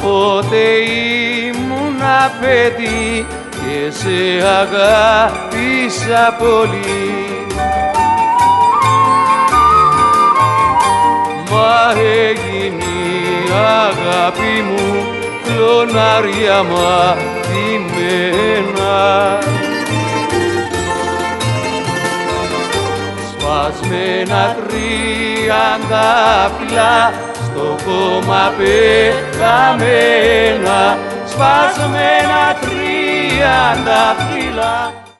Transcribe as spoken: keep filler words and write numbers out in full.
Κάποτε ήμουνα παιδί και σε αγάπησα πολύ. Μα έγινε η αγάπη μου κλωνάρια μαθημένα. Σπασμένα τριάντα φύλλα στο κόμμα πεταμένα, σπασμένα τριάντα φύλλα.